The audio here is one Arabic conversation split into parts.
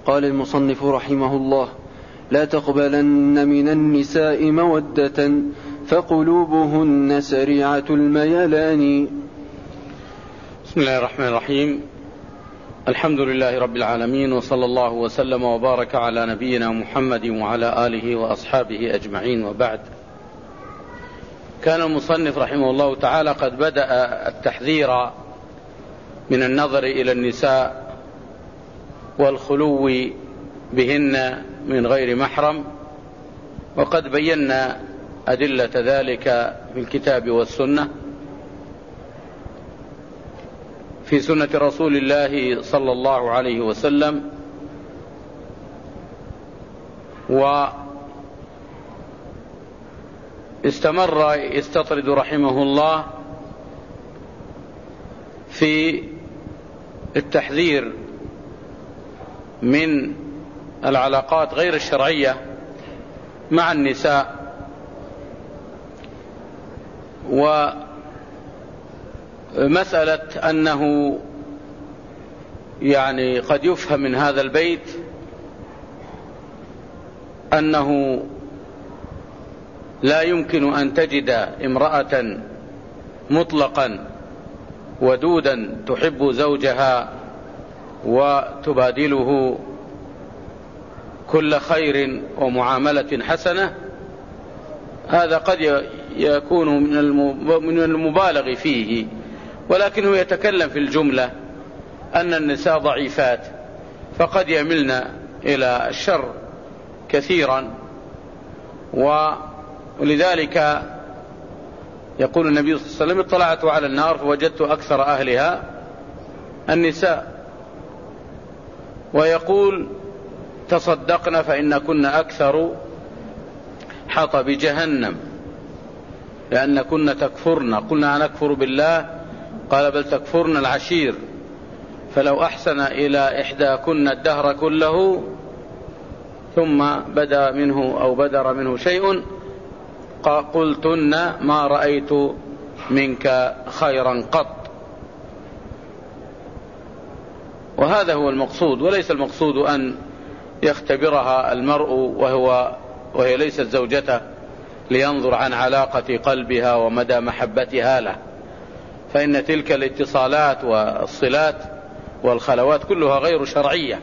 قال المصنف رحمه الله: لا تقبلن من النساء مودة فقلوبهن سريعة الميلان. بسم الله الرحمن الرحيم. الحمد لله رب العالمين، وصلى الله وسلم وبارك على نبينا محمد وعلى آله وأصحابه أجمعين، وبعد. كان المصنف رحمه الله تعالى قد بدأ التحذير من النظر إلى النساء والخلو بهن من غير محرم، وقد بينا أدلة ذلك في الكتاب والسنة، في سنة رسول الله صلى الله عليه وسلم. واستمر يستطرد رحمه الله في التحذير من العلاقات غير الشرعية مع النساء، ومسألة أنه قد يفهم من هذا البيت أنه لا يمكن أن تجد امرأة مطلقا ودودا تحب زوجها وتبادله كل خير ومعاملة حسنة. هذا قد يكون من المبالغ فيه، ولكنه يتكلم في الجملة أن النساء ضعيفات، فقد يملن إلى الشر كثيرا. ولذلك يقول النبي صلى الله عليه وسلم: اطلعت على النار فوجدت أكثر أهلها النساء. ويقول: تصدقنا فإن كنا أكثر حطب جهنم لأن كنا تكفرن. قلنا نكفر بالله، قال: بل تكفرن العشير، فلو أحسن إلى إحداكن الدهر كله ثم بدر منه شيء قلتن ما رأيت منك خيرا قط. وهذا هو المقصود، وليس المقصود أن يختبرها المرء وهي ليست زوجته لينظر عن علاقة قلبها ومدى محبتها له، فإن تلك الاتصالات والصلات والخلوات كلها غير شرعية.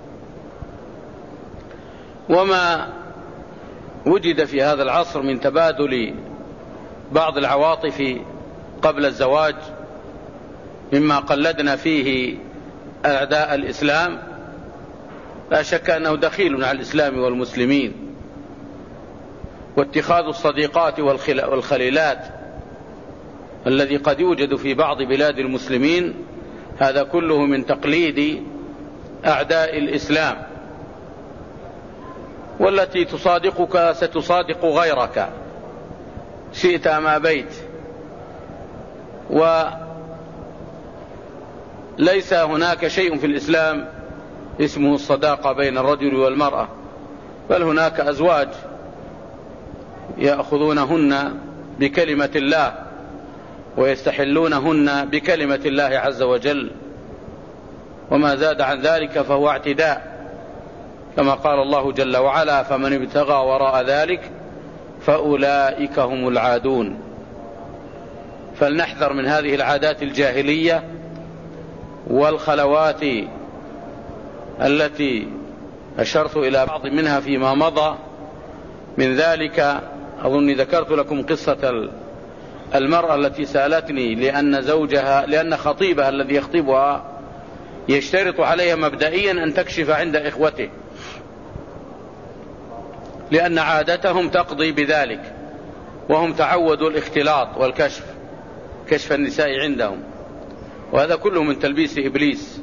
وما وجد في هذا العصر من تبادل بعض العواطف قبل الزواج مما قلدنا فيه أعداء الإسلام لا شك أنه دخيل على الإسلام والمسلمين. واتخاذ الصديقات والخليلات الذي قد يوجد في بعض بلاد المسلمين، هذا كله من تقليد أعداء الإسلام، والتي تصادقك ستصادق غيرك شئت أم أبيت. وليس هناك شيء في الإسلام اسمه الصداقة بين الرجل والمرأة، بل هناك أزواج يأخذونهن بكلمة الله ويستحلونهن بكلمة الله عز وجل، وما زاد عن ذلك فهو اعتداء، كما قال الله جل وعلا: فمن ابتغى وراء ذلك فأولئك هم العادون. فلنحذر من هذه العادات الجاهلية والخلوات التي أشرت إلى بعض منها فيما مضى. من ذلك أظني ذكرت لكم قصة المرأة التي سألتني لأن خطيبها الذي يخطبها يشترط عليها مبدئيا أن تكشف عند إخوته، لأن عادتهم تقضي بذلك، وهم تعودوا الاختلاط والكشف، كشف النساء عندهم، وهذا كله من تلبيس إبليس.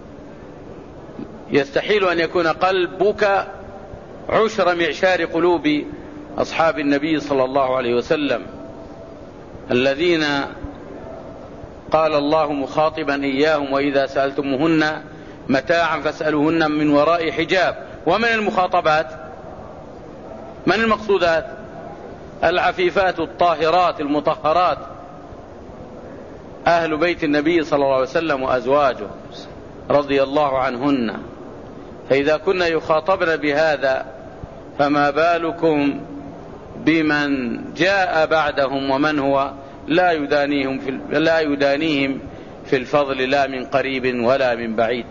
يستحيل أن يكون قلبك عشر معشار قلوب أصحاب النبي صلى الله عليه وسلم، الذين قال الله مخاطبا إياهم: وإذا سألتموهن متاعا فاسألوهن من وراء حجاب. ومن المخاطبات من المقصودات؟ العفيفات الطاهرات المطهرات، أهل بيت النبي صلى الله عليه وسلم وأزواجه رضي الله عنهن. فإذا كنا يخاطبن بهذا فما بالكم بمن جاء بعدهم ومن هو لا يدانيهم في الفضل لا من قريب ولا من بعيد.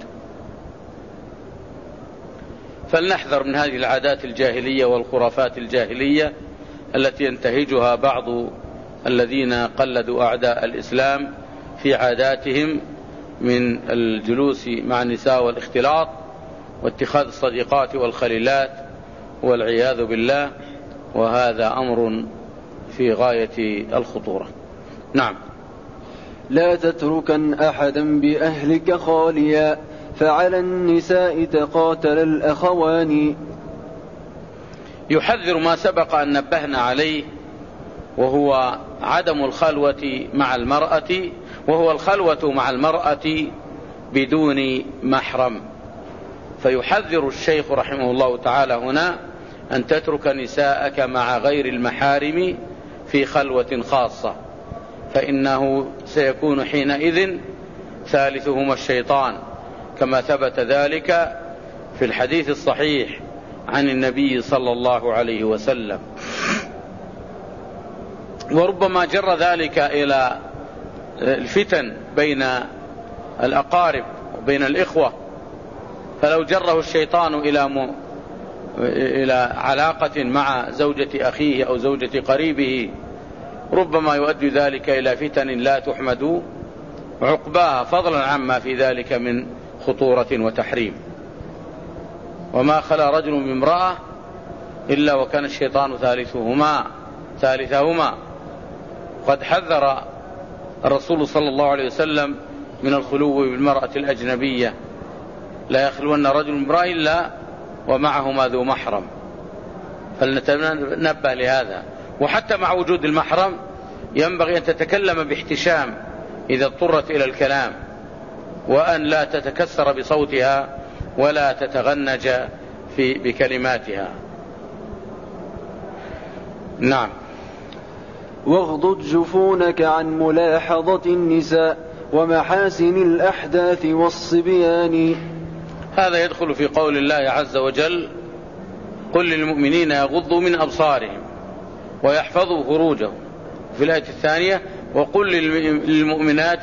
فلنحذر من هذه العادات الجاهلية والخرافات الجاهلية التي ينتهجها بعض الذين قلدوا أعداء الإسلام في عاداتهم من الجلوس مع النساء والاختلاط واتخاذ الصديقات والخليلات والعياذ بالله، وهذا أمر في غاية الخطورة. نعم. لا تتركن أحدا بأهلك خاليا فعلى النساء تقاتل الأخوان. يحذر ما سبق أن نبهنا عليه، وهو عدم الخلوة مع المرأة، وهو الخلوة مع المرأة بدون محرم. فيحذر الشيخ رحمه الله تعالى هنا أن تترك نساءك مع غير المحارم في خلوة خاصة، فإنه سيكون حينئذ ثالثهما الشيطان، كما ثبت ذلك في الحديث الصحيح عن النبي صلى الله عليه وسلم. وربما جر ذلك إلى الفتن بين الأقارب وبين الإخوة، فلو جره الشيطان إلى علاقة مع زوجة أخيه أو زوجة قريبه ربما يؤدي ذلك إلى فتن لا تحمد عقباها، فضلا عما في ذلك من خطورة وتحريم. وما خلا رجل بامرأة إلا وكان الشيطان ثالثهما. قد حذر الرسول صلى الله عليه وسلم من الخلو بالمرأة الأجنبية، لا يخلون رجل بامرأة إلا ومعهما ذو محرم، فلنتنبه لهذا. وحتى مع وجود المحرم ينبغي أن تتكلم باحتشام إذا اضطرت إلى الكلام، وأن لا تتكسر بصوتها ولا تتغنج بكلماتها. نعم. واغضض جفونك عن ملاحظة النساء ومحاسن الأحداث والصبيان. هذا يدخل في قول الله عز وجل: قل للمؤمنين يغضوا من أبصارهم ويحفظوا فروجهم. في الآية الثانية: وقل للمؤمنات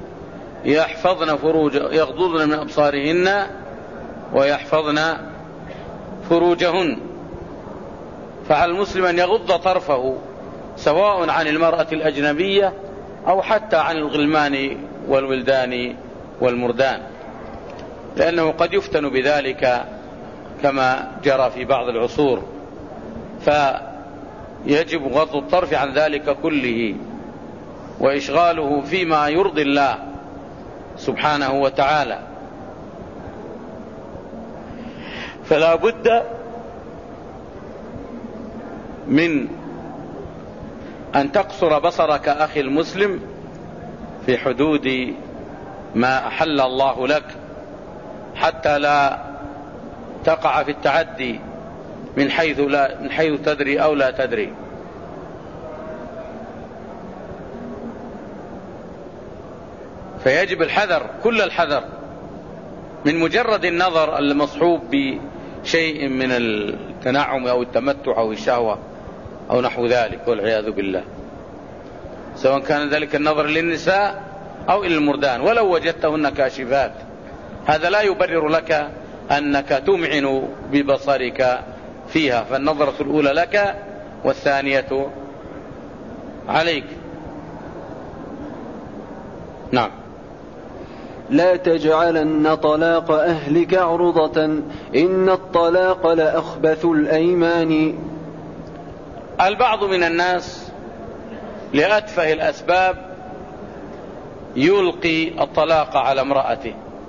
يغضضن من أبصارهن ويحفظن فروجهن. فعلى المسلم أن يغض طرفه سواء عن المرأة الأجنبية أو حتى عن الغلمان والولدان والمردان، لأنه قد يفتن بذلك كما جرى في بعض العصور، فيجب غض الطرف عن ذلك كله وإشغاله فيما يرضي الله سبحانه وتعالى. فلا بد من أن تقصر بصرك أخي المسلم في حدود ما أحل الله لك، حتى لا تقع في التعدي من حيث تدري أو لا تدري. فيجب الحذر، كل الحذر، من مجرد النظر المصحوب بشيء من التنعم أو التمتع أو الشهوة أو نحو ذلك والعياذ بالله، سواء كان ذلك النظر للنساء أو إلى المردان ولو وجدتهن كاشفات. هذا لا يبرر لك أنك تمعن ببصرك فيها، فالنظرة الأولى لك والثانية عليك. نعم. لا تجعلن طلاق أهلك عرضة إن الطلاق لأخبث الأيمان. البعض من الناس لأتفه الأسباب يلقي الطلاق على امرأته،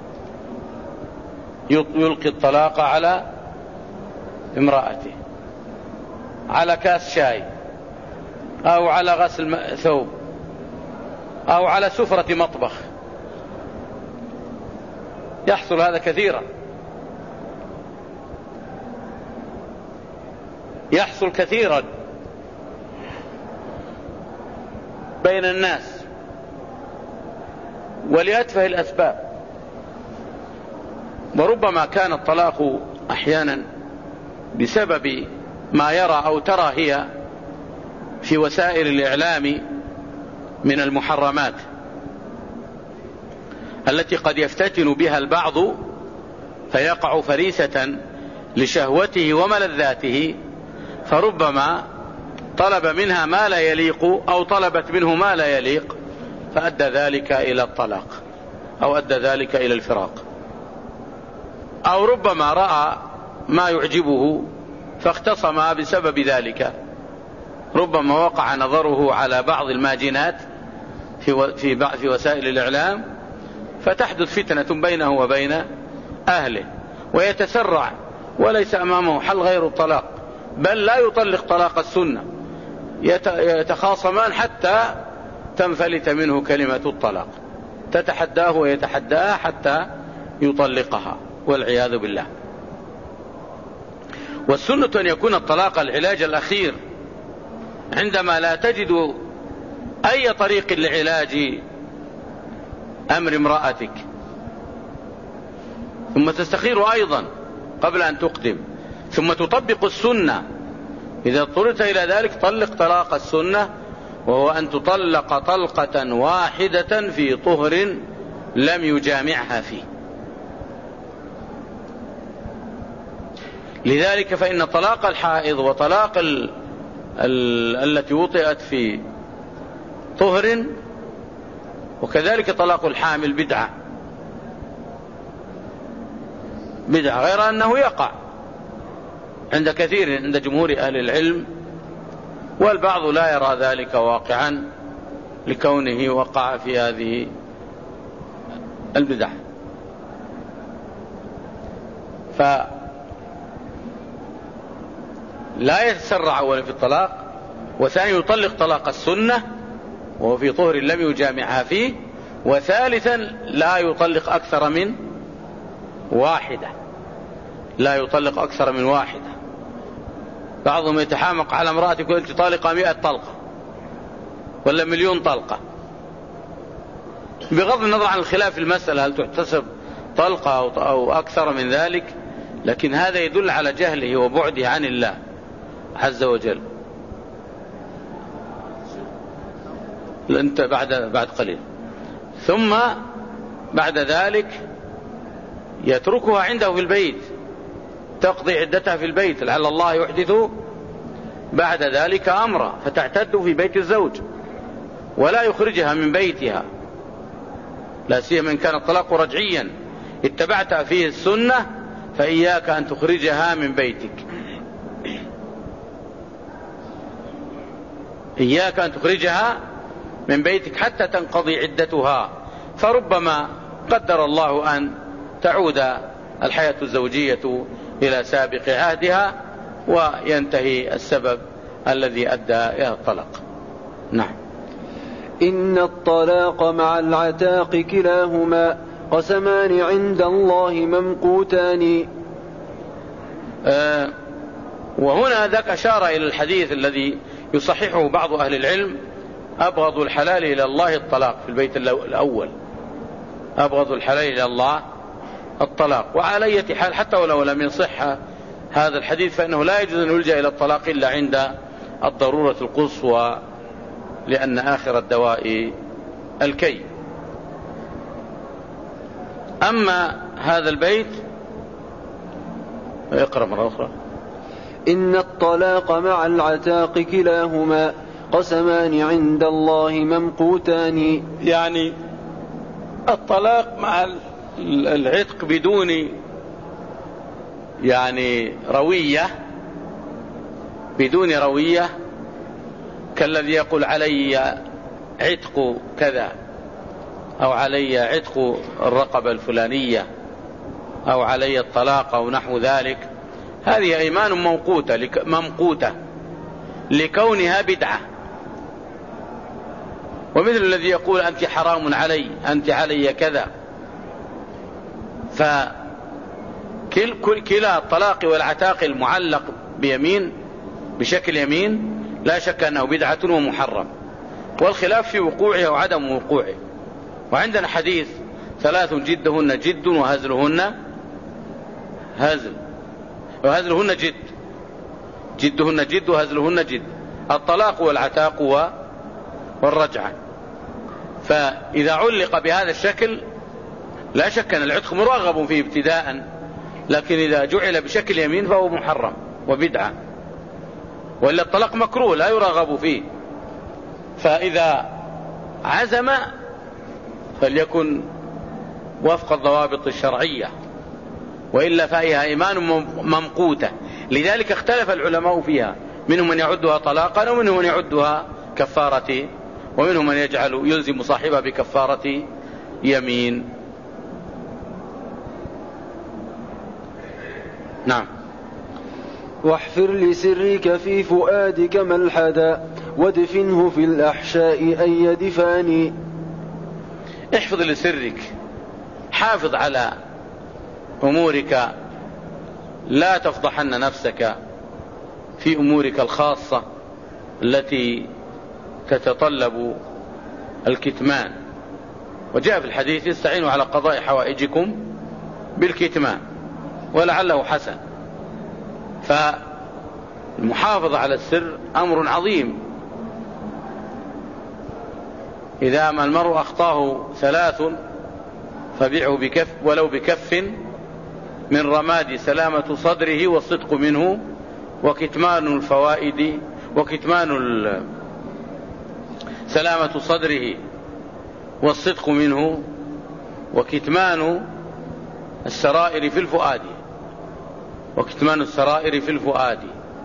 يلقي الطلاق على امرأته، على كاس شاي أو على غسل ثوب أو على سفرة مطبخ. يحصل هذا كثيرا، يحصل كثيرا بين الناس ولأتفه الأسباب. وربما كان الطلاق أحيانا بسبب ما يرى أو ترى هي في وسائل الإعلام من المحرمات التي قد يفتتن بها البعض فيقع فريسة لشهوته وملذاته، فربما طلب منها ما لا يليق أو طلبت منه ما لا يليق، فأدى ذلك إلى الطلاق أو أدى ذلك إلى الفراق. أو ربما رأى ما يعجبه فاختصم بسبب ذلك، ربما وقع نظره على بعض الماجنات في وسائل الإعلام فتحدث فتنة بينه وبين أهله ويتسرع وليس أمامه حل غير الطلاق، بل لا يطلق طلاق السنة، يتخاصمان حتى تنفلت منه كلمة الطلاق، تتحداه ويتحداها حتى يطلقها والعياذ بالله. والسنة أن يكون الطلاق العلاج الأخير عندما لا تجد أي طريق لعلاج أمر امرأتك، ثم تستخير أيضا قبل أن تقدم، ثم تطبق السنة. إذا اضطررت إلى ذلك طلق طلاق السنة، وهو أن تطلق طلقة واحدة في طهر لم يجامعها فيه. لذلك فإن طلاق الحائض وطلاق التي وطئت في طهر وكذلك طلاق الحامل بدعة، غير أنه يقع عند كثير عند جمهور أهل العلم، والبعض لا يرى ذلك واقعا لكونه وقع في هذه البدع. فلا يتسرع أولا في الطلاق، وثانيا يطلق طلاق السنة وهو في طهر لم يجامعها فيه، وثالثا لا يطلق أكثر من واحدة، لا يطلق أكثر من واحدة. بعضهم يتحامق على امرأة يقول أنت طالقة 100 طلقة ولا 1,000,000 طلقة، بغض النظر عن الخلاف في المسألة هل تحتسب طلقة أو أكثر من ذلك، لكن هذا يدل على جهله وبعده عن الله عز وجل. أنت بعد قليل، ثم بعد ذلك يتركها عنده في البيت تقضي عدتها في البيت، لعل الله يحدث بعد ذلك أمرا فتعتد في بيت الزوج ولا يخرجها من بيتها، لا سيما إن كان الطلاق رجعيا اتبعت فيه السنة، فإياك أن تخرجها من بيتك، إياك أن تخرجها من بيتك حتى تنقضي عدتها، فربما قدر الله أن تعود الحياة الزوجية إلى سابق عهدها وينتهي السبب الذي أدى إلى الطلاق. نعم. إن الطلاق مع العتاق كلاهما قسمان عند الله ممقوتان. وهنا ذاك أشار إلى الحديث الذي يصححه بعض أهل العلم: أبغض الحلال إلى الله الطلاق. في البيت الأول أبغض الحلال إلى الله الطلاق. وعلى أي حال حتى ولو لم يصح هذا الحديث فإنه لا يجوز أن يلجأ إلى الطلاق إلا عند الضرورة القصوى، لأن آخر الدواء الكي. أما هذا البيت اقرأ مرة أخرى: إن الطلاق مع العتاق كلاهما قسمان عند الله ممقوتان. يعني الطلاق مع العتق بدون يعني روية، بدون روية، كالذي يقول علي عتق كذا أو علي عتق الرقبة الفلانية أو علي الطلاق أو نحو ذلك، هذه أيمان ممقوتة لكونها بدعة. ومثل الذي يقول أنت حرام علي، أنت علي كذا. فكلا الطلاق والعتاق المعلق بيمين بشكل يمين لا شك أنه بدعة ومحرم، والخلاف في وقوعه وعدم وقوعه. وعندنا حديث: 3 جدهن جد وهزلهن هزل، وهزلهن جد، جدهن جد وهزلهن جد. الطلاق والعتاق والرجعة. فإذا علق بهذا الشكل لا شك أن العتق مرغب فيه ابتداء، لكن إذا جعل بشكل يمين فهو محرم وبدعة، وإلا الطلاق مكروه لا يرغب فيه. فإذا عزم فليكن وفق الضوابط الشرعية، وإلا فهي أيمان ممقوتة. لذلك اختلف العلماء فيها، منهم من يعدها طلاقا ومنهم من يعدها كفارة، ومنهم من يلزم صاحبها بكفارة يمين. نعم. واحفر لسرك في فؤادك ملحدا وادفنه في الأحشاء أي دفاني. احفظ لسرك، حافظ على أمورك، لا تفضحن نفسك في أمورك الخاصة التي تتطلب الكتمان. وجاء في الحديث: استعينوا على قضاء حوائجكم بالكتمان، ولعله حسن. فالمحافظة على السر أمر عظيم. إذا ما المرء أخطاه 3 فبيعه بكف ولو بكف من رماد: سلامة صدره والصدق منه، وكتمان الفوائد، سلامة صدره والصدق منه، وكتمان السرائر في الفؤاد، وكتمان السرائر في الفؤاد.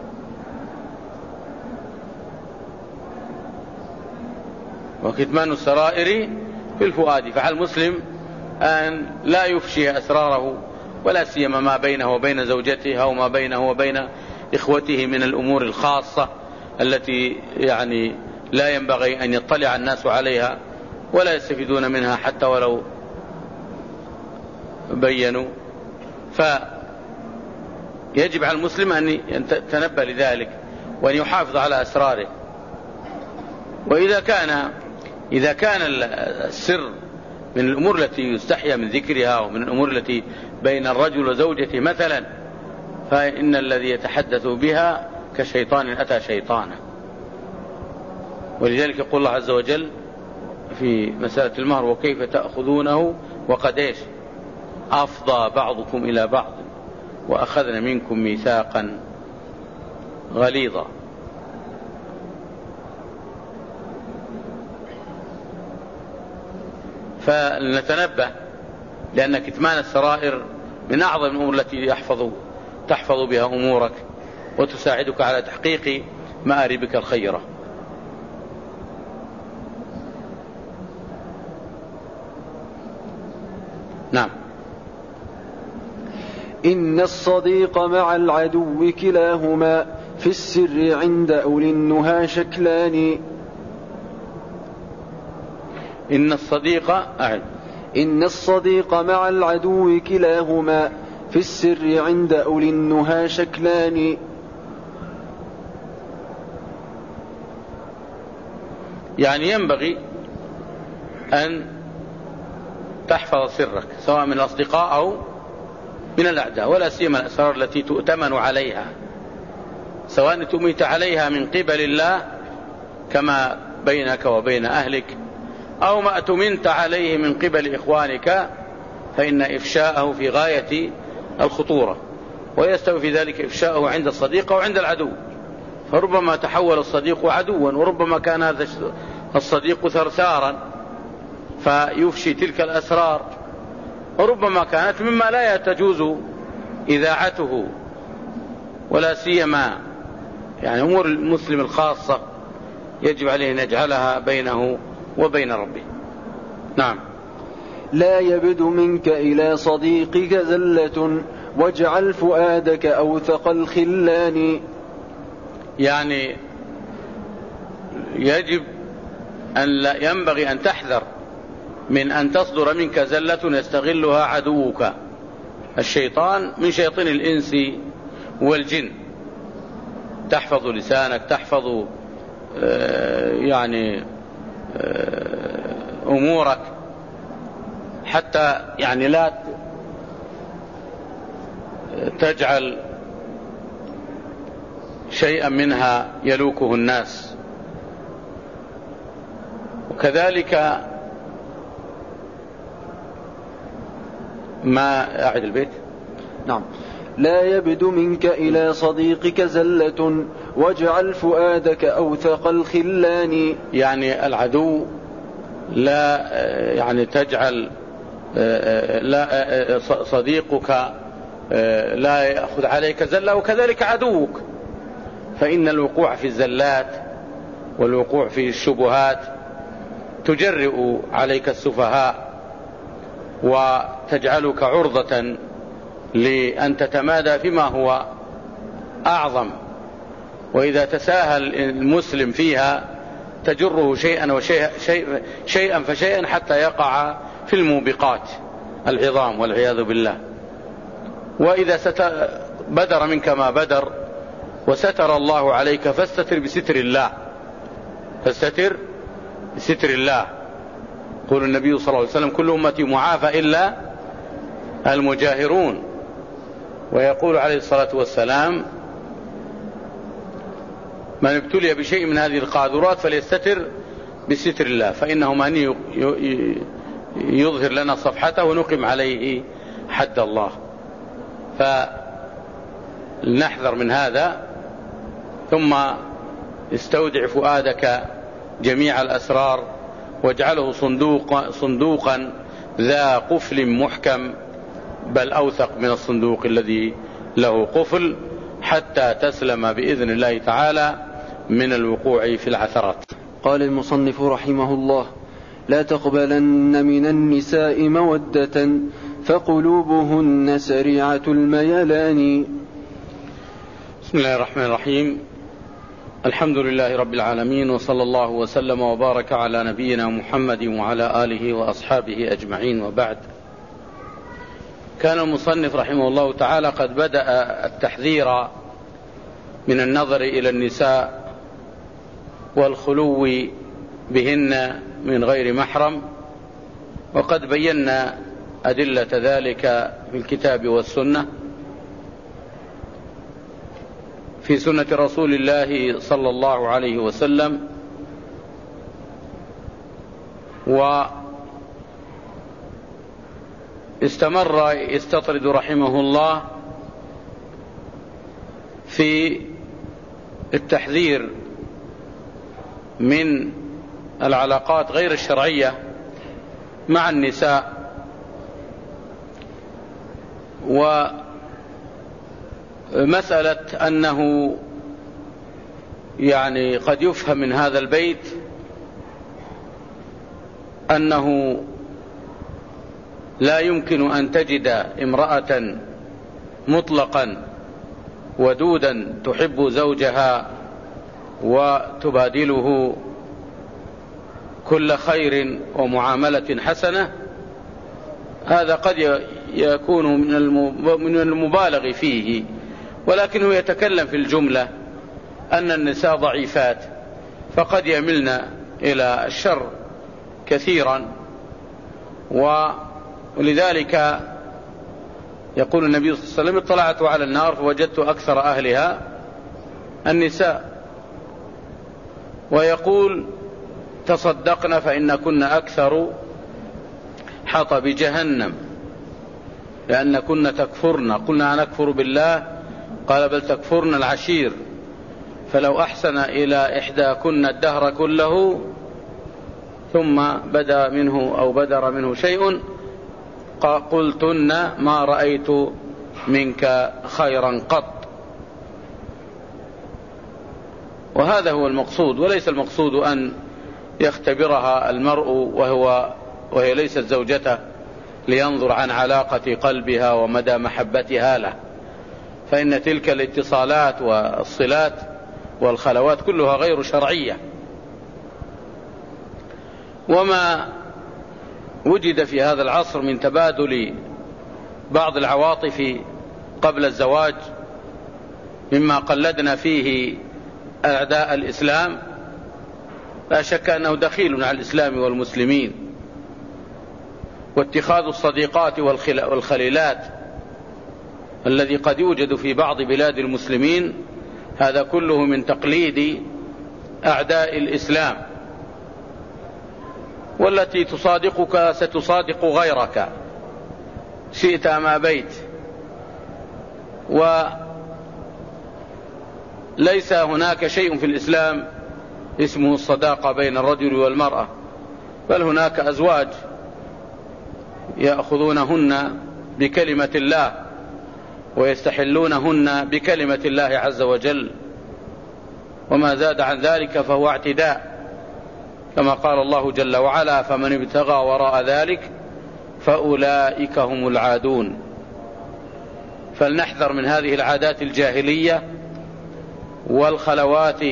وكتمان السرائر في الفؤاد. فعلى المسلم أن لا يفشي أسراره، ولا سيما ما بينه وبين زوجته أو ما بينه وبين إخوته من الأمور الخاصة التي يعني لا ينبغي أن يطلع الناس عليها ولا يستفيدون منها حتى ولو بينوا. فيجب على المسلم أن يتنبه لذلك وأن يحافظ على أسراره. وإذا كان السر من الأمور التي يستحيا من ذكرها ومن الأمور التي بين الرجل وزوجته مثلا، فإن الذي يتحدث بها كشيطان أتى شيطانا. ولذلك يقول الله عز وجل في مسألة المهر: وكيف تأخذونه وقد أفضى بعضكم إلى بعض وأخذنا منكم ميثاقا غليظا. فلنتنبه، لأن كتمان السرائر من أعظم الأمور التي تحفظ بها أمورك وتساعدك على تحقيق مآربك الخيرة. نعم. إن الصديق مع العدو كلاهما في السر عند أولي النهى شكلان. إن الصديق مع العدو كلاهما في السر عند أولي النهى شكلان. يعني ينبغي أن تحفظ سرك سواء من الأصدقاء أو من الأعداء، ولا سيما الأسرار التي تؤتمن عليها، سواء تؤمنت عليها من قبل الله كما بينك وبين أهلك، أو ما أتمنت عليه من قبل إخوانك، فإن إفشاءه في غاية الخطورة. ويستوي في ذلك إفشاءه عند الصديق وعند العدو. فربما تحول الصديق عدوا، وربما كان هذا الصديق ثرثارا فيفشي تلك الأسرار، وربما كانت مما لا تجوز إذاعته، ولا سيما يعني أمور المسلم الخاصة يجب عليه أن يجعلها بينه وبين ربه. نعم. لا يبد منك إلى صديقك زلة واجعل فؤادك أوثق الخلان. يعني يجب أن لا ينبغي أن تحذر من أن تصدر منك زلة يستغلها عدوك الشيطان من شياطين الإنس والجن. تحفظ لسانك، تحفظ يعني أمورك، حتى يعني تجعل شيئا منها يلوكه الناس. وكذلك ما أعد البيت. نعم. لا يبد منك إلى صديقك زلة واجعل فؤادك أوثق الخلان. يعني العدو لا يعني تجعل لا صديقك لا يأخذ عليك زلة، وكذلك عدوك، فإن الوقوع في الزلات والوقوع في الشبهات تجرئ عليك السفهاء وتجعلك عرضة لأن تتمادى فيما هو أعظم، وإذا تساهل المسلم فيها تجره شيئا فشيئا حتى يقع في الموبقات العظام والعياذ بالله. وإذا بدر منك ما بدر وستر الله عليك فاستتر بستر الله، فاستتر بستر الله. يقول النبي صلى الله عليه وسلم: كل أمتي معافى إلا المجاهرون. ويقول عليه الصلاة والسلام: من ابتلي بشيء من هذه القاذورات فليستتر بستر الله، فإنه من يظهر لنا صفحته ونقم عليه حد الله. فلنحذر من هذا. ثم استودع فؤادك جميع الأسرار واجعله صندوقا ذا قفل محكم، بل أوثق من الصندوق الذي له قفل، حتى تسلم بإذن الله تعالى من الوقوع في العثرات. قال المصنف رحمه الله: لا تقبلن من النساء مودة فقلوبهن سريعة الميلان. بسم الله الرحمن الرحيم. الحمد لله رب العالمين، وصلى الله وسلم وبارك على نبينا محمد وعلى آله وأصحابه أجمعين، وبعد. كان المصنف رحمه الله تعالى قد بدأ التحذير من النظر إلى النساء والخلو بهن من غير محرم، وقد بينا أدلة ذلك في الكتاب والسنة، في سنة رسول الله صلى الله عليه وسلم. واستمر يستطرد رحمه الله في التحذير من العلاقات غير الشرعية مع النساء. ومسألة أنه يعني قد يفهم من هذا البيت أنه لا يمكن أن تجد امرأة مطلقا ودودا تحب زوجها وتبادله كل خير ومعاملة حسنة. هذا قد يكون من المبالغ فيه، ولكنه يتكلم في الجملة أن النساء ضعيفات فقد يملن إلى الشر كثيرا. ولذلك يقول النبي صلى الله عليه وسلم: اطلعت على النار فوجدت أكثر أهلها النساء. ويقول: تصدقنا فإن كنا أكثر حطب جهنم لأن كنا تكفرن. قلنا نكفر بالله، قال: بل تكفرن العشير، فلو أحسن إلى إحدى كنا الدهر كله ثم بدر منه شيء قلتن ما رأيت منك خيرا قط. وهذا هو المقصود، وليس المقصود أن يختبرها المرء وهي ليست زوجته لينظر عن علاقة قلبها ومدى محبتها له، فإن تلك الاتصالات والصلات والخلوات كلها غير شرعية. وما وجد في هذا العصر من تبادل بعض العواطف قبل الزواج مما قلدنا فيه أعداء الإسلام لا شك أنه دخيل على الإسلام والمسلمين. واتخاذ الصديقات والخليلات الذي قد يوجد في بعض بلاد المسلمين، هذا كله من تقليد أعداء الإسلام، والتي تصادقك ستصادق غيرك شئت أم أبيت. وليس هناك شيء في الإسلام اسمه الصداقة بين الرجل والمرأة، بل هناك أزواج يأخذونهن بكلمة الله ويستحلونهن بكلمة الله عز وجل، وما زاد عن ذلك فهو اعتداء، كما قال الله جل وعلا: فمن ابتغى وراء ذلك فأولئك هم العادون. فلنحذر من هذه العادات الجاهلية والخلوات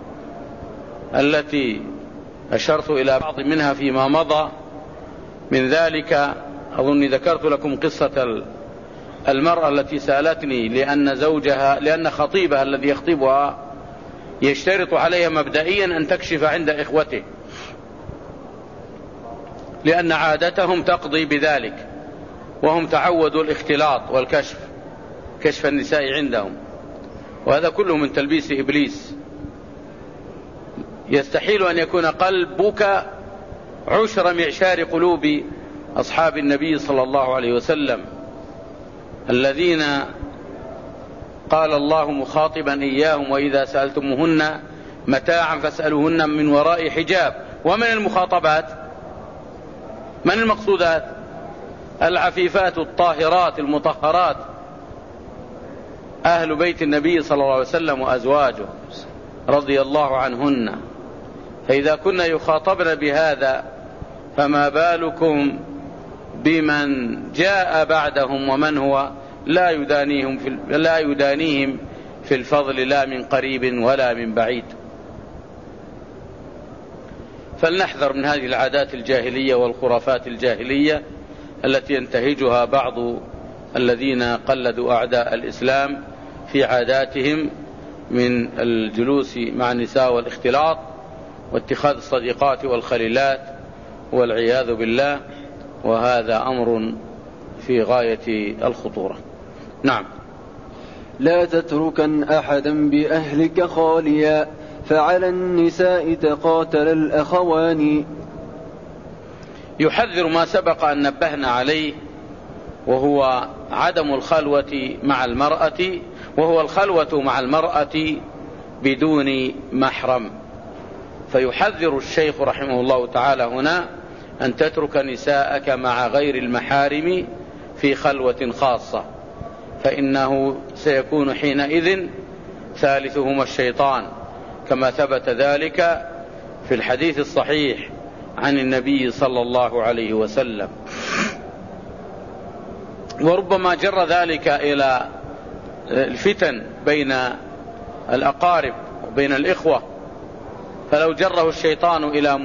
التي أشرت إلى بعض منها فيما مضى. من ذلك أظن ذكرت لكم قصة المرأة التي سألتني لأن خطيبها الذي يخطبها يشترط عليها مبدئيا أن تكشف عند إخوته، لأن عادتهم تقضي بذلك، وهم تعودوا الاختلاط والكشف، كشف النساء عندهم، وهذا كله من تلبيس إبليس. يستحيل أن يكون قلبك عشر معشار قلوب أصحاب النبي صلى الله عليه وسلم، الذين قال الله مخاطبا إياهم: وإذا سألتموهن متاعا فاسألوهن من وراء حجاب. ومن المخاطبات؟ من المقصودات؟ العفيفات الطاهرات المطهرات، أهل بيت النبي صلى الله عليه وسلم وأزواجه رضي الله عنهن. فإذا كنا يخاطبن بهذا فما بالكم بمن جاء بعدهم ومن هو لا يدانيهم في الفضل، لا من قريب ولا من بعيد. فلنحذر من هذه العادات الجاهلية والخرافات الجاهلية التي ينتهجها بعض الذين قلدوا أعداء الإسلام في عاداتهم من الجلوس مع النساء والاختلاط واتخاذ الصديقات والخليلات والعياذ بالله، وهذا أمر في غاية الخطورة. نعم. لا تتركن أحدا بأهلك خاليا، فعلى النساء تقاتل الأخوان. يحذر ما سبق أن نبهنا عليه، وهو عدم الخلوة مع المرأة، وهو الخلوة مع المرأة بدون محرم. فيحذر الشيخ رحمه الله تعالى هنا أن تترك نساءك مع غير المحارم في خلوة خاصة، فإنه سيكون حينئذ ثالثهما الشيطان، كما ثبت ذلك في الحديث الصحيح عن النبي صلى الله عليه وسلم. وربما جر ذلك إلى الفتن بين الأقارب وبين الإخوة، فلو جره الشيطان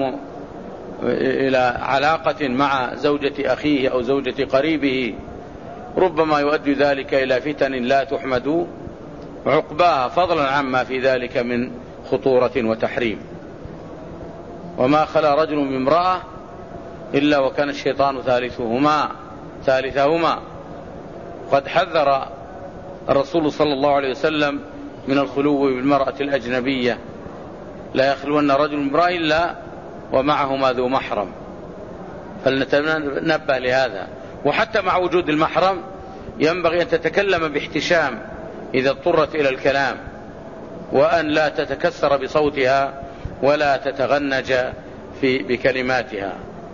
إلى علاقة مع زوجة أخيه أو زوجة قريبه ربما يؤدي ذلك إلى فتن لا تحمد عقباها، فضلا عما في ذلك من خطورة وتحريم. وما خلا رجل بامرأة إلا وكان الشيطان ثالثهما. قد حذر الرسول صلى الله عليه وسلم من الخلو بالمرأة الأجنبية: لا يخلون رجل بامرأة إلا ومعهما ذو محرم. فلنتنبه لهذا. وحتى مع وجود المحرم ينبغي أن تتكلم باحتشام إذا اضطرت إلى الكلام، وأن لا تتكسر بصوتها ولا تتغنج بكلماتها.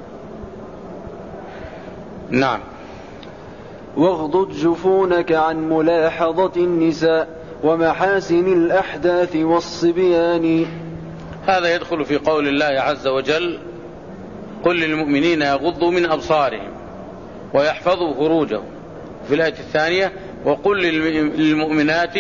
نعم. واغضض جفونك عن ملاحظة النساء ومحاسن الأحداث والصبيان. هذا يدخل في قول الله عز وجل: قل للمؤمنين يغضوا من أبصارهم ويحفظوا فروجهم. في الآية الثانية: وقل للمؤمنات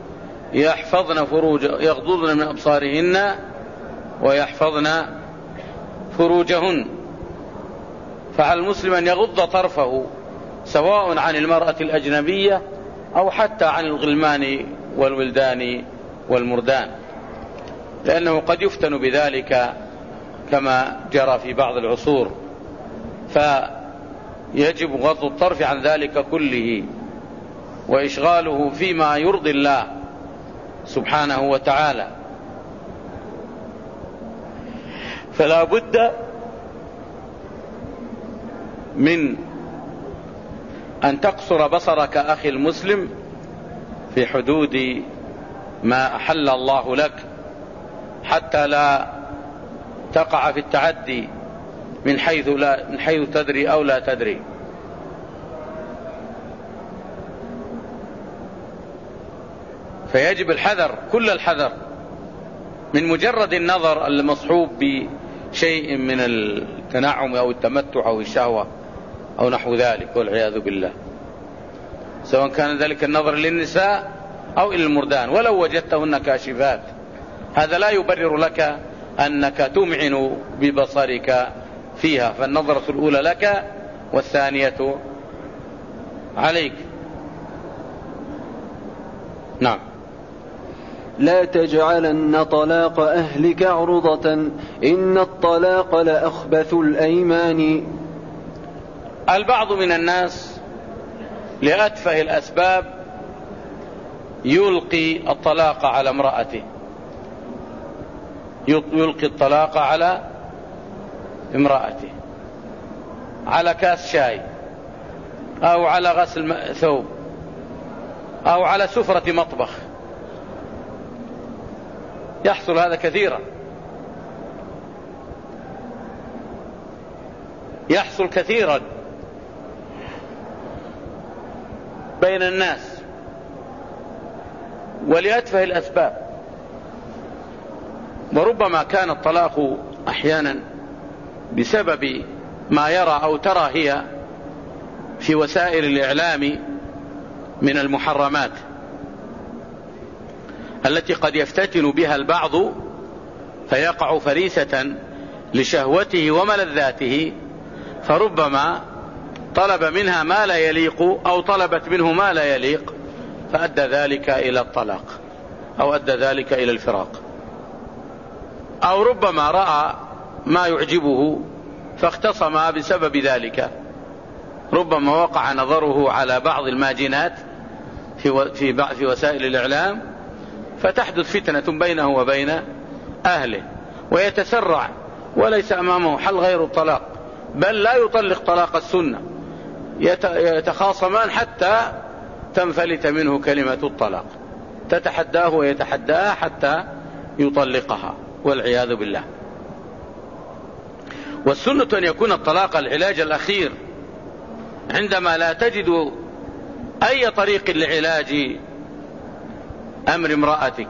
يغضضن من أبصارهن ويحفظن فروجهن. فعلى المسلم أن يغض طرفه سواء عن المرأة الأجنبية أو حتى عن الغلمان والولدان والمردان، لأنه قد يفتن بذلك كما جرى في بعض العصور، فيجب غض الطرف عن ذلك كله. وإشغاله فيما يرضي الله سبحانه وتعالى. فلا بد من أن تقصر بصرك أخي المسلم في حدود ما أحل الله لك، حتى لا تقع في التعدي من حيث تدري أو لا تدري. فيجب الحذر، كل الحذر، من مجرد النظر المصحوب بشيء من التنعم أو التمتع أو الشهوة أو نحو ذلك والعياذ بالله، سواء كان ذلك النظر للنساء أو إلى المردان ولو وجدتهن كاشفات. هذا لا يبرر لك أنك تمعن ببصرك فيها، فالنظرة الأولى لك والثانية عليك. نعم. لا تجعلن طلاق أهلك عرضة إن الطلاق لأخبث الأيمان. البعض من الناس لأتفه الأسباب يلقي الطلاق على امرأته، يلقي الطلاق على امرأته، على كاس شاي أو على غسل ثوب أو على سفرة مطبخ. يحصل هذا كثيرا، يحصل كثيرا بين الناس ولأتفه الأسباب. وربما كان الطلاق أحيانا بسبب ما يرى أو ترى هي في وسائل الإعلام من المحرمات التي قد يفتتن بها البعض فيقع فريسة لشهوته وملذاته، فربما طلب منها ما لا يليق أو طلبت منه ما لا يليق، فأدى ذلك إلى الطلاق أو أدى ذلك إلى الفراق. أو ربما رأى ما يعجبه فاختصم بسبب ذلك، ربما وقع نظره على بعض الماجنات في وسائل الإعلام فتحدث فتنة بينه وبين أهله ويتسرع، وليس أمامه حل غير الطلاق، بل لا يطلق طلاق السنة، يتخاصمان حتى تنفلت منه كلمة الطلاق، تتحداه ويتحداها حتى يطلقها والعياذ بالله. والسنة أن يكون الطلاق العلاج الأخير عندما لا تجد أي طريق لعلاج أمر امرأتك،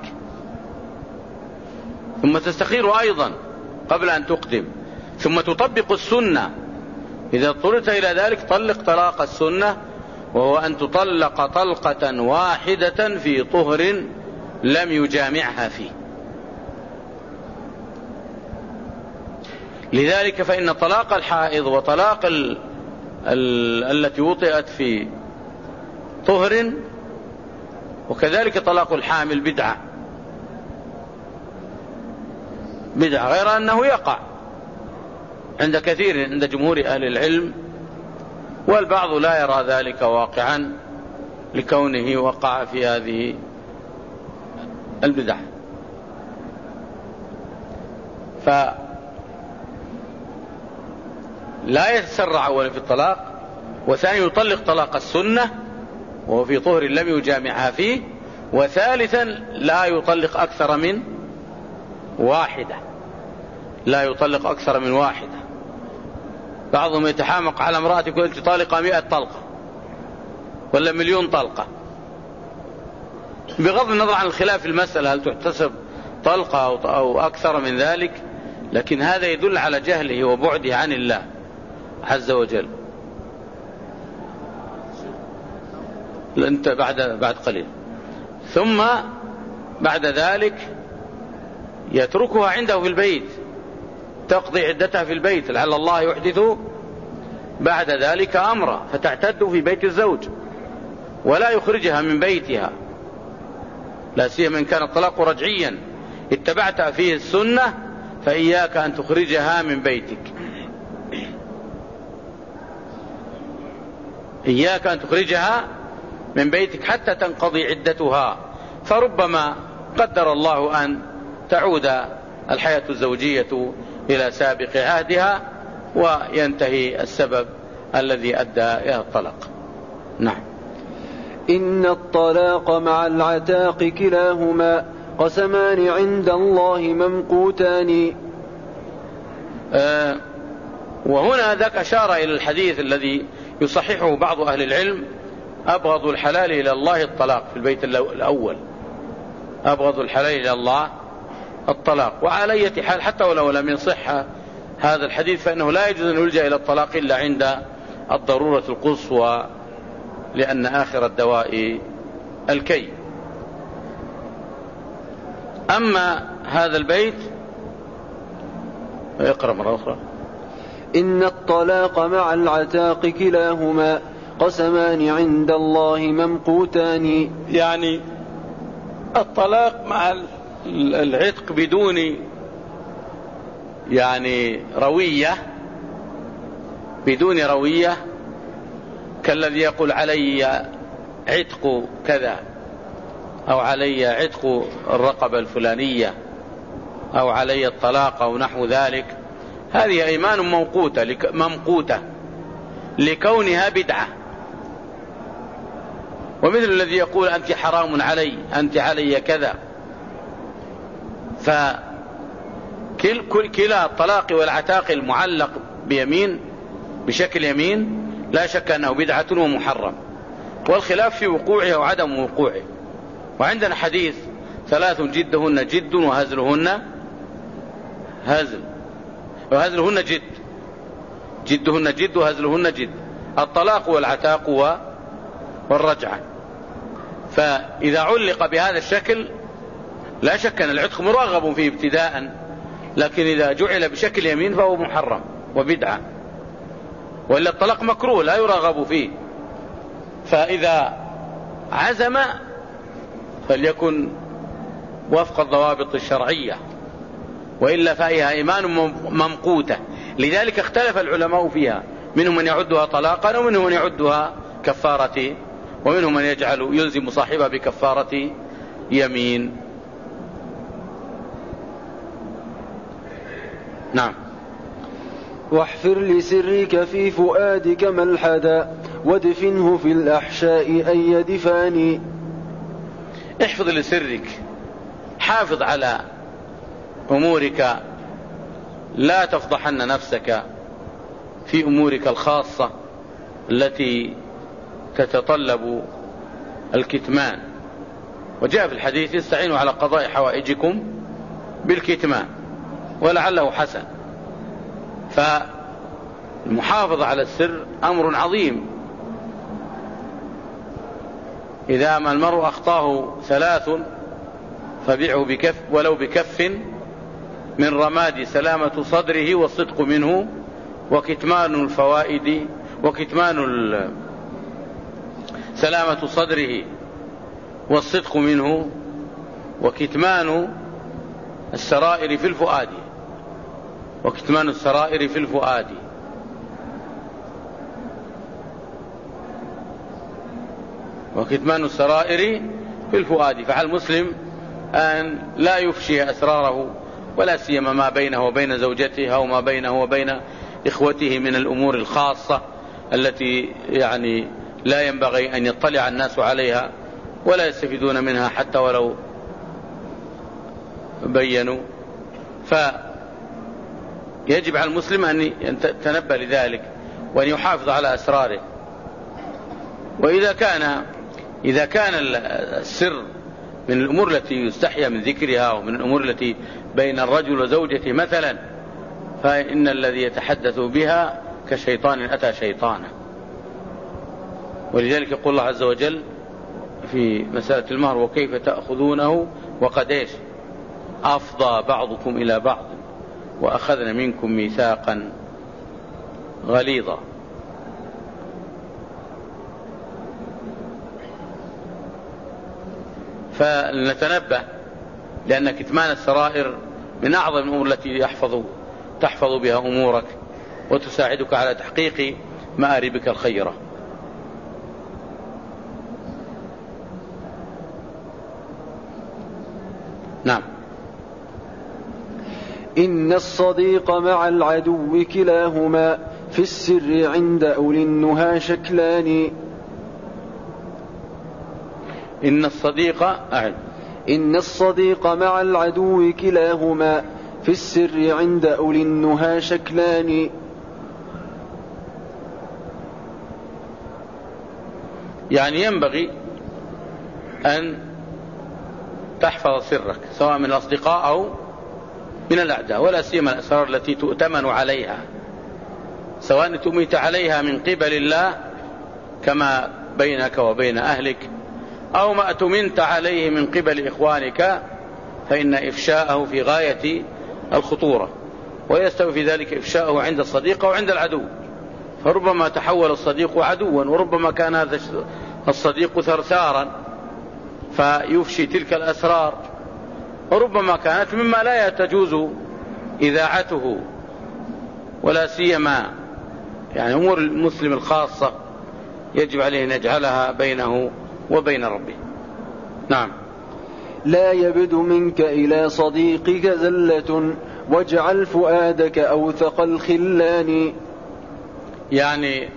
ثم تستخير أيضا قبل أن تقدم، ثم تطبق السنة. إذا اضطررت إلى ذلك طلق طلاق السنة، وهو أن تطلق طلقة واحدة في طهر لم يجامعها فيه. لذلك فإن طلاق الحائض وطلاق التي وطئت في طهر وكذلك طلاق الحامل بدعة، غير أنه يقع عند كثير عند جمهور أهل العلم، والبعض لا يرى ذلك واقعا لكونه وقع في هذه البدع. فلا يتسرع أولا في الطلاق، وثانيا يطلق طلاق السنة وهو في طهر لم يجامعها فيه، وثالثا لا يطلق أكثر من واحدة، لا يطلق أكثر من واحدة. بعضهم يتحامق على امرأة يقول أنت طالقة 100 طلقة ولا 1,000,000 طلقة، بغض النظر عن الخلاف المسألة هل تحتسب طلقة أو أكثر من ذلك، لكن هذا يدل على جهله وبعده عن الله عز وجل. أنت بعد قليل، ثم بعد ذلك يتركها عنده في البيت تقضي عدتها في البيت، لعل الله يحدث بعد ذلك أمرا فتعتد في بيت الزوج، ولا يخرجها من بيتها، لا سيما إن كان الطلاق رجعيا اتبعت فيه السنة، فإياك أن تخرجها من بيتك، إياك أن تخرجها من بيتك حتى تنقضي عدتها، فربما قدر الله أن تعود الحياة الزوجية إلى سابق عهدها وينتهي السبب الذي أدى إلى الطلاق. نعم. إن الطلاق مع العتاق كلاهما قسمان عند الله ممقوتان. وهنا ذاك أشار إلى الحديث الذي يصححه بعض أهل العلم: أبغض الحلال إلى الله الطلاق. في البيت الأول أبغض الحلال إلى الله الطلاق. وعلى أي حال حتى ولو لم يصح هذا الحديث فإنه لا يجوز أن يلجأ إلى الطلاق إلا عند الضرورة القصوى، لأن آخر الدواء الكي. أما هذا البيت اقرأ مرة أخرى: إن الطلاق مع العتاق كلاهما قسمان عند الله ممقوتان. يعني الطلاق مع العتق بدون يعني روية، بدون روية، كالذي يقول علي عتق كذا، أو علي عتق الرقبة الفلانية، أو علي الطلاق أو نحو ذلك. هذه أيمان ممقوتة لكونها بدعة. ومثل الذي يقول أنت حرام علي، أنت علي كذا. فكلا الطلاق والعتاق المعلق بيمين بشكل يمين لا شك أنه بدعة ومحرم، والخلاف في وقوعه وعدم وقوعه. وعندنا حديث: 3 جدهن جد وهزلهن هزل، وهزلهن جد، جدهن جد وهزلهن جد: الطلاق والعتاق والرجعة. فإذا علق بهذا الشكل لا شك أن العتق مرغب فيه ابتداء، لكن إذا جعل بشكل يمين فهو محرم وبدعة، وإلا الطلاق مكروه لا يرغب فيه. فإذا عزم فليكن وفق الضوابط الشرعية، وإلا فهي أيمان ممقوتة. لذلك اختلف العلماء فيها، منهم من يعدها طلاقا، ومنهم من يعدها كفارة، ومنهم من يلزم صاحبها بكفارة يمين. نعم. واحفر لسرك في فؤادك ملحدا وادفنه في الأحشاء أن يدفاني. احفظ لسرك، حافظ على أمورك، لا تفضحن نفسك في أمورك الخاصة التي تتطلب الكتمان. وجاء في الحديث: استعينوا على قضاء حوائجكم بالكتمان، ولعله حسن. فالمحافظة على السر أمر عظيم. إذا ما المرء أخطاه 3 فبيعه بكف ولو بكف من رماد: سلامة صدره والصدق منه، وكتمان الفوائد، سلامة صدره والصدق منه، وكتمان السرائر في الفؤاد، وكتمان السرائر في الفؤاد. وكتمان السرائر في الفؤاد. فعلى المسلم أن لا يفشي أسراره، ولا سيما ما بينه وبين زوجته، أو ما بينه وبين إخوته من الأمور الخاصة التي يعني لا ينبغي أن يطلع الناس عليها ولا يستفيدون منها حتى ولو بينوا. فيجب على المسلم أن يتنبه لذلك وأن يحافظ على أسراره. وإذا كان السر من الأمور التي يستحيا من ذكرها، ومن الأمور التي بين الرجل وزوجته مثلا، فإن الذي يتحدث بها كشيطان أتى شيطانا. ولذلك يقول الله عز وجل في مسألة المهر: وكيف تأخذونه وقد أفضى بعضكم إلى بعض وأخذنا منكم ميثاقا غليظا. فلنتنبه، لأن كتمان السرائر من أعظم الأمور التي تحفظ بها أمورك وتساعدك على تحقيق مآربك الخيرة. نعم. إن الصديق مع العدو كلاهما في السر عند أولي النهى شكلان. إن الصديق مع العدو كلاهما في السر عند أولي النهى شكلان. يعني ينبغي أن تحفظ سرك سواء من الأصدقاء أو من الأعداء، ولا سيما الأسرار التي تؤتمن عليها، سواء تؤمنت عليها من قبل الله كما بينك وبين أهلك، أو ما أتمنت عليه من قبل إخوانك، فإن إفشاءه في غاية الخطورة، ويستوي في ذلك إفشاءه عند الصديق وعند العدو. فربما تحول الصديق عدوا، وربما كان هذا الصديق ثرثارا فيفشي تلك الأسرار، وربما كانت مما لا تجوز إذاعته، ولا سيما يعني أمور المسلم الخاصة يجب عليه أن يجعلها بينه وبين ربه. نعم. لا يبد منك إلى صديقك زلة واجعل فؤادك أوثق الخلان. يعني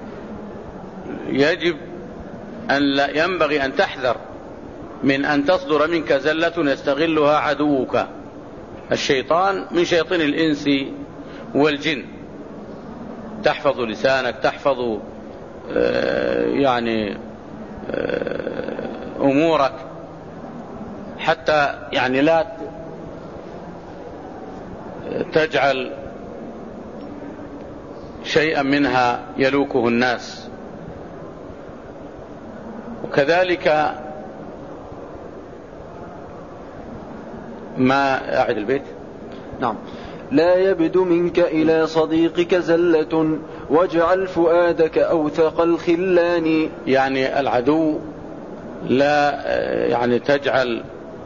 يجب أن لا ينبغي أن تحذر من أن تصدر منك زلة يستغلها عدوك الشيطان من شياطين الإنس والجن. تحفظ لسانك، تحفظ يعني أمورك، حتى يعني لا تجعل شيئا منها يلوكه الناس. وكذلك ما أعد البيت. نعم. لا يبد منك إلى صديقك زلة واجعل فؤادك أوثق الخلان. يعني العدو لا يعني تجعل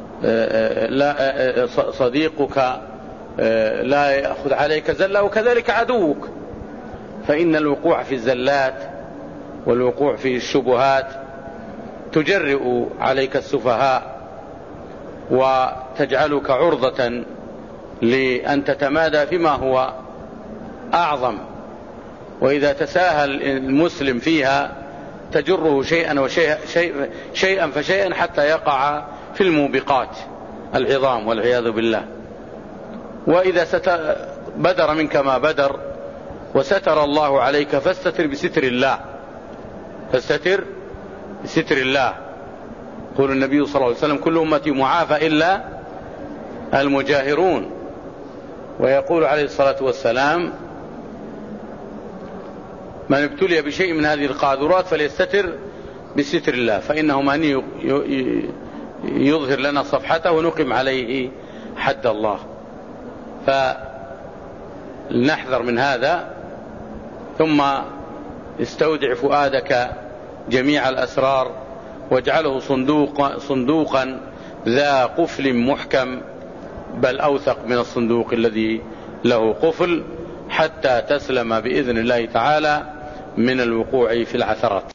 لا صديقك لا يأخذ عليك زلة، وكذلك عدوك، فإن الوقوع في الزلات والوقوع في الشبهات تجرئ عليك السفهاء وتجعلك عرضة لأن تتمادى فيما هو أعظم، وإذا تساهل المسلم فيها تجره شيئا فشيئا حتى يقع في الموبقات العظام والعياذ بالله. وإذا بدر منك ما بدر وستر الله عليك فاستتر بستر الله، فاستتر بستر الله. يقول النبي صلى الله عليه وسلم: كل أمتي معافى إلا المجاهرون. ويقول عليه الصلاة والسلام: من ابتلي بشيء من هذه القاذورات فليستتر بستر الله، فإنه من يظهر لنا صفحته ونقم عليه حد الله. فلنحذر من هذا. ثم استودع فؤادك جميع الأسرار واجعله صندوقا ذا قفل محكم، بل أوثق من الصندوق الذي له قفل، حتى تسلم بإذن الله تعالى من الوقوع في العثرات.